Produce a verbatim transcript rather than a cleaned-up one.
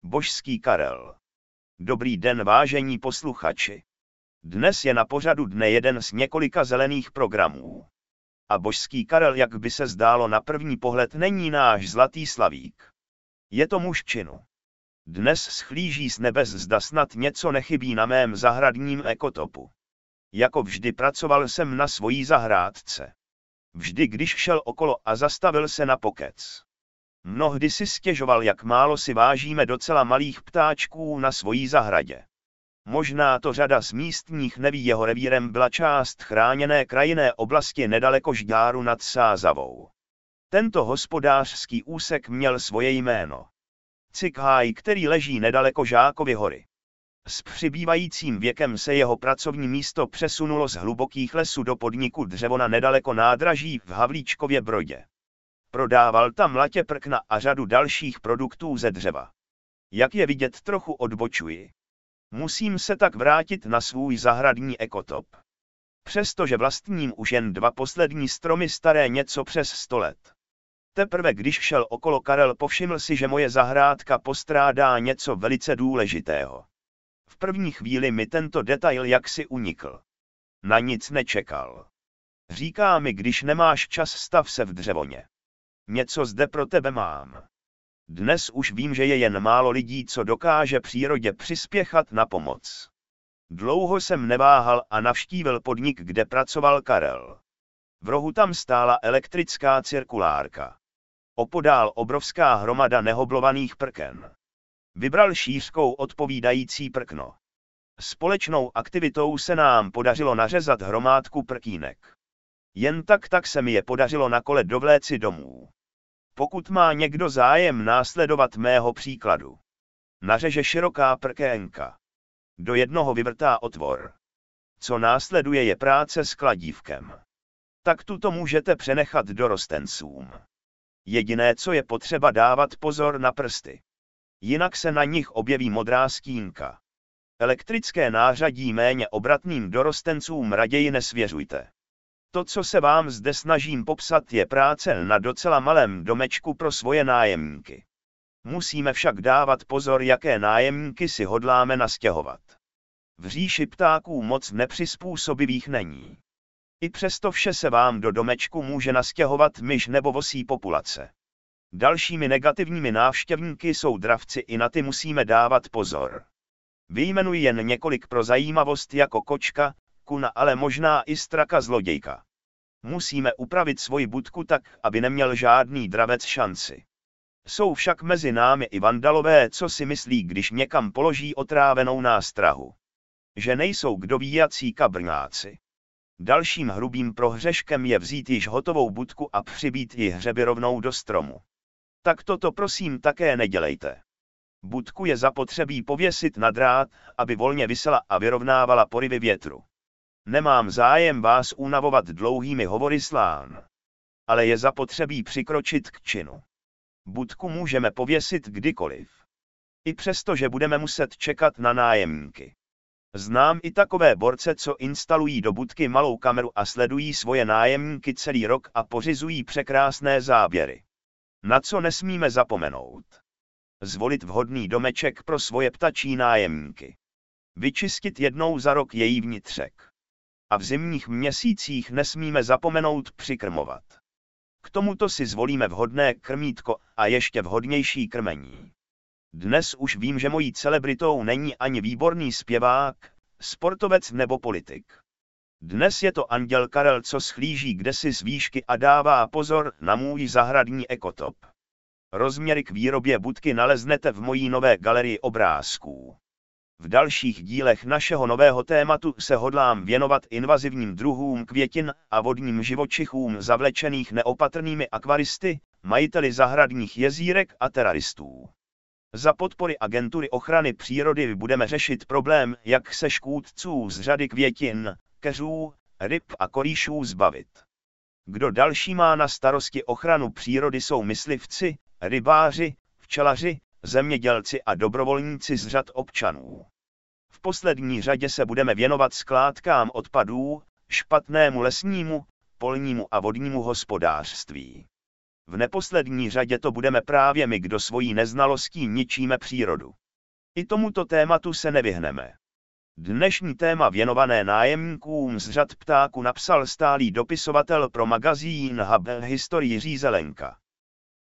Božský Karel. Dobrý den, vážení posluchači. Dnes je na pořadu dne jeden z několika zelených programů. A Božský Karel, jak by se zdálo na první pohled, není náš zlatý slavík. Je to muž činu. Dnes schlíží z nebes, zda snad něco nechybí na mém zahradním ekotopu. Jako vždy pracoval jsem na svojí zahrádce. Vždy, když šel okolo a zastavil se na pokec. Mnohdy si stěžoval, jak málo si vážíme docela malých ptáčků na svojí zahradě. Možná to řada z místních neví, jeho revírem byla část chráněné krajinné oblasti nedaleko Žďáru nad Sázavou. Tento hospodářský úsek měl svoje jméno. Cikháj, který leží nedaleko Žákovy hory. S přibývajícím věkem se jeho pracovní místo přesunulo z hlubokých lesů do podniku Dřevona nedaleko nádraží v Havlíčkově Brodě. Prodával tam latě, prkna a řadu dalších produktů ze dřeva. Jak je vidět, trochu odbočuji. Musím se tak vrátit na svůj zahradní ekotop. Přestože vlastním už jen dva poslední stromy staré něco přes sto let. Teprve když šel okolo Karel, povšiml si, že moje zahrádka postrádá něco velice důležitého. V první chvíli mi tento detail jaksi unikl. Na nic nečekal. Říká mi, když nemáš čas, stav se v Dřevoně. Něco zde pro tebe mám. Dnes už vím, že je jen málo lidí, co dokáže přírodě přispěchat na pomoc. Dlouho jsem neváhal a navštívil podnik, kde pracoval Karel. V rohu tam stála elektrická cirkulárka. Opodál obrovská hromada nehoblovaných prken. Vybral šířkou odpovídající prkno. Společnou aktivitou se nám podařilo nařezat hromádku prkínek. Jen tak tak se mi je podařilo na kole dovléci domů. Pokud má někdo zájem následovat mého příkladu. Nařeže široká prkénka. Do jednoho vyvrtá otvor. Co následuje, je práce s kladívkem. Tak tuto můžete přenechat dorostencům. Jediné, co je potřeba, dávat pozor na prsty. Jinak se na nich objeví modrá stínka. Elektrické nářadí méně obratným dorostencům raději nesvěřujte. To, co se vám zde snažím popsat, je práce na docela malém domečku pro svoje nájemníky. Musíme však dávat pozor, jaké nájemníky si hodláme nastěhovat. V říši ptáků moc nepřizpůsobivých není. I přesto vše se vám do domečku může nastěhovat myš nebo vosí populace. Dalšími negativními návštěvníky jsou dravci, i na ty musíme dávat pozor. Vyjmenuji jen několik pro zajímavost, jako kočka, kuna, ale možná i straka zlodějka. Musíme upravit svoji budku tak, aby neměl žádný dravec šanci. Jsou však mezi námi i vandalové, co si myslí, když někam položí otrávenou nástrahu. Že nejsou kdo ví jací kabrňáci. Dalším hrubým prohřeškem je vzít již hotovou budku a přibít ji hřeby rovnou do stromu. Tak toto prosím také nedělejte. Budku je zapotřebí pověsit na drát, aby volně visela a vyrovnávala porivy větru. Nemám zájem vás unavovat dlouhými hovory slán. Ale je zapotřebí přikročit k činu. Budku můžeme pověsit kdykoliv. I přesto, že budeme muset čekat na nájemníky. Znám i takové borce, co instalují do budky malou kameru a sledují svoje nájemníky celý rok a pořizují překrásné záběry. Na co nesmíme zapomenout? Zvolit vhodný domeček pro svoje ptačí nájemníky. Vyčistit jednou za rok její vnitřek. A v zimních měsících nesmíme zapomenout přikrmovat. K tomuto si zvolíme vhodné krmítko a ještě vhodnější krmení. Dnes už vím, že mojí celebritou není ani výborný zpěvák, sportovec nebo politik. Dnes je to anděl Karel, co schlíží kdesi z výšky a dává pozor na můj zahradní ekotop. Rozměry k výrobě budky naleznete v mojí nové galerii obrázků. V dalších dílech našeho nového tématu se hodlám věnovat invazivním druhům květin a vodním živočichům zavlečených neopatrnými akvaristy, majiteli zahradních jezírek a teraristů. Za podpory Agentury ochrany přírody budeme řešit problém, jak se škůdců z řady květin, keřů, ryb a korýšů zbavit. Kdo další má na starosti ochranu přírody, jsou myslivci, rybáři, včelaři, zemědělci a dobrovolníci z řad občanů. V poslední řadě se budeme věnovat skládkám odpadů, špatnému lesnímu, polnímu a vodnímu hospodářství. V neposlední řadě to budeme právě my, kdo svojí neznalostí ničíme přírodu. I tomuto tématu se nevyhneme. Dnešní téma věnované nájemníkům z řad ptáků napsal stálý dopisovatel pro magazín Hub historii Jiří Zelenka.